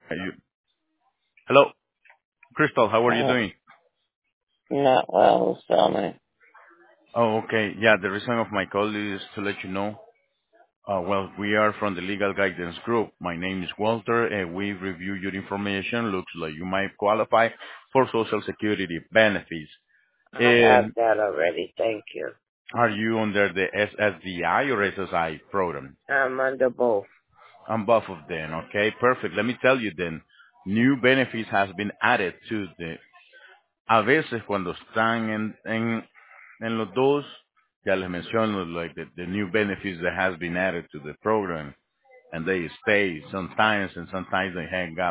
You, hello, Crystal. How are you Uh, doing? not well, tell me. Oh, okay. Yeah, the reason of my call is to let you know. Well, we are from the Legal Guidance Group. My name is Walter, and we review your information. Looks like you might qualify for Social Security benefits. I have And that already, thank you. are you under the SSDI or SSI program? I'm under both. On both of them. Okay, perfect. Let me tell you then. New benefits has been added to the. A veces cuando están en los dos, ya les menciono, like the new benefits that has been added to the program, and they stay sometimes, and sometimes they hang up.